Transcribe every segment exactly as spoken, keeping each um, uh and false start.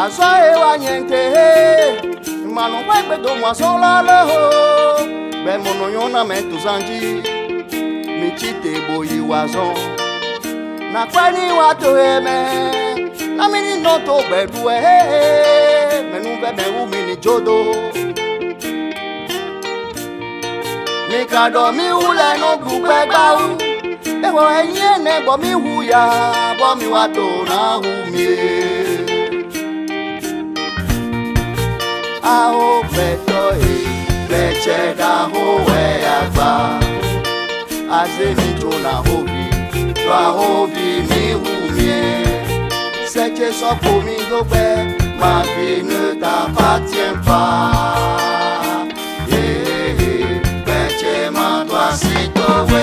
Aso e wa nyente manu wa gbe do mo so la le ho be mo no yon na me to sanji mi chite boyi wa so na kwa ni wa to e me na mi ni no to gbe du e me nu be me wu mi ni jodo mi ka do mi wu le no du pe gba wu e wo eyin ne bo mi wu ya bo mi wa to na hu mi Aho beto e beche da ho e agba Aze mi jona hobi Twa hobi mi hu mie Seche so pour mi do be Ma vie ne t'appartient pas Eh eh Beche ma toi si to we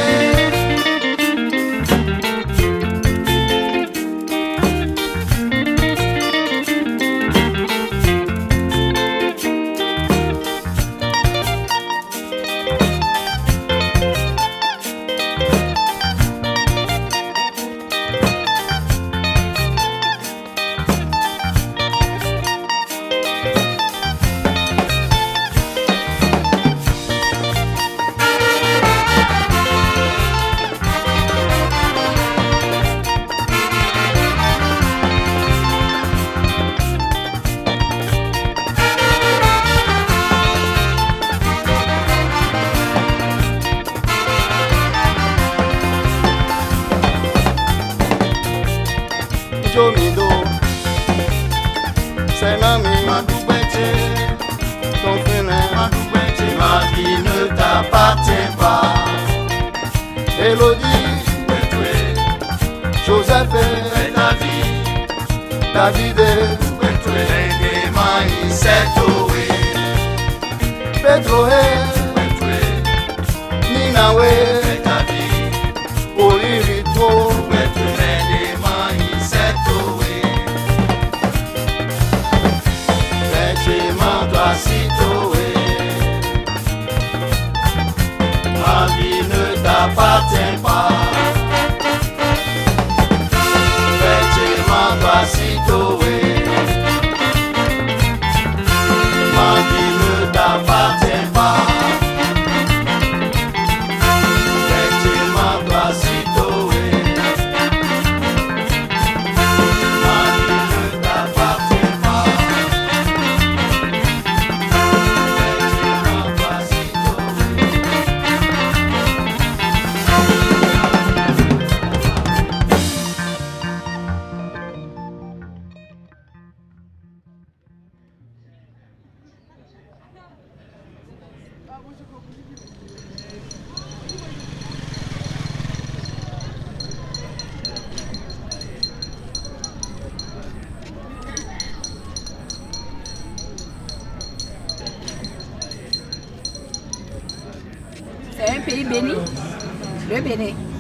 Jomido, c'est l'ami Madoubeche, ton frère Madoubeche, ma vie ne t'appartient pas. Elodie, Joseph, c'est ta vie, David, c'est maïs, c'est Toé, Pedro, Ninawe, c'est ta vie, Olivito, Ma vie ne t'appartient pas. Effectivement, toi si toé. Ma vie ne t'appartient pas. Effectivement, toi si toé. Ma vie ne t'appartient pas. C'est un pays béni, le Bénin.